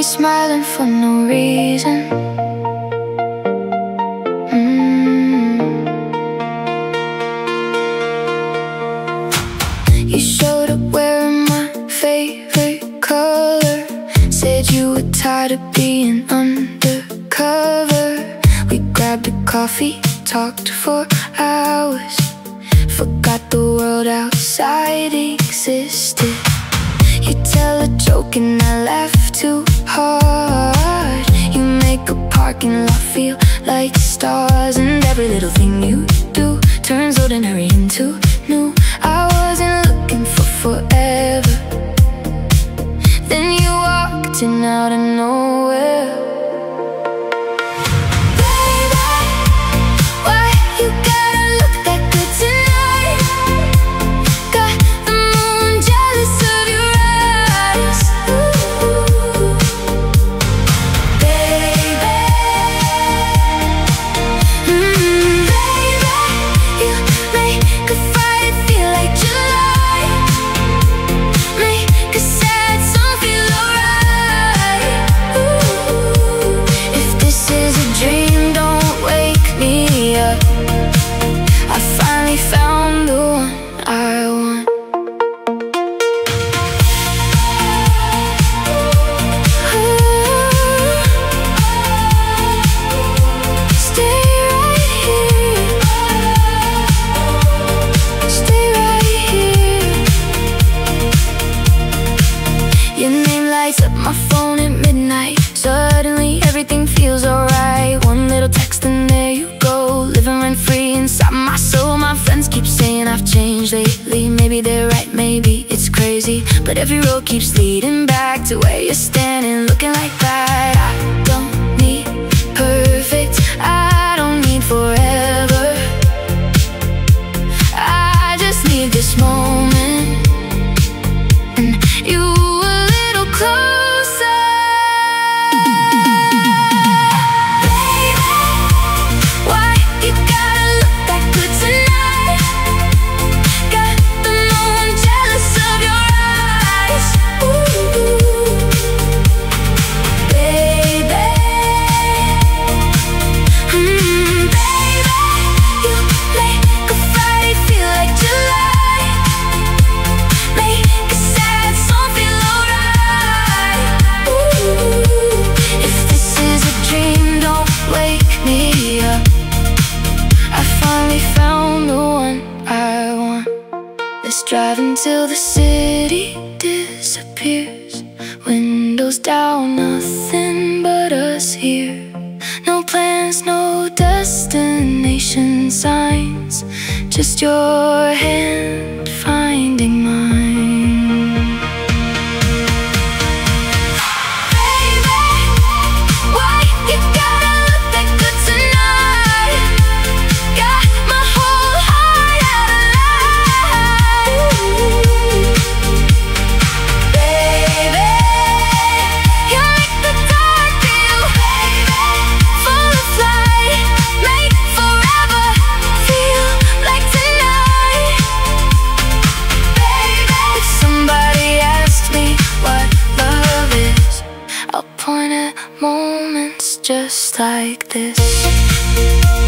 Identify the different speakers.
Speaker 1: smiling for no reason. You showed up wearing my favorite color. Said you were tired of being undercover. We grabbed a coffee, talked for hours. Forgot the world outside existed. You tell a joke and I laugh too hard. You make a parking lot feel like stars. And every little thing you do turns ordinary into new. I wasn't looking for forever. Then you walked in out of nowhere. Up my phone at midnight. Suddenly everything feels alright. One little text and there you go, living rent-free inside my soul. My friends keep saying I've changed lately. Maybe they're right, maybe it's crazy, but every road keeps leading back to where you're standing, looking like that. I don't need perfect, I don't need forever. I just need this moment, and you a little closer. Baby, why you gotta look that good tonight? Got the moon jealous of your eyes. Ooh, baby, baby, you make a Friday feel like July. Make a sad song feel alright. Ooh, if this is a dream, don't wake me up. I finally found the one I want. Let's drive until the city disappears. Windows down, nothing but us here. No plans, no destination signs, just your hand finding mine. Baby, why you gotta look that good tonight? Got my whole heart out of line. Baby, you make the dark feel, baby, full of light. Make forever feel like tonight. Baby, if somebody asked me what love is, I'll point at moments just like this.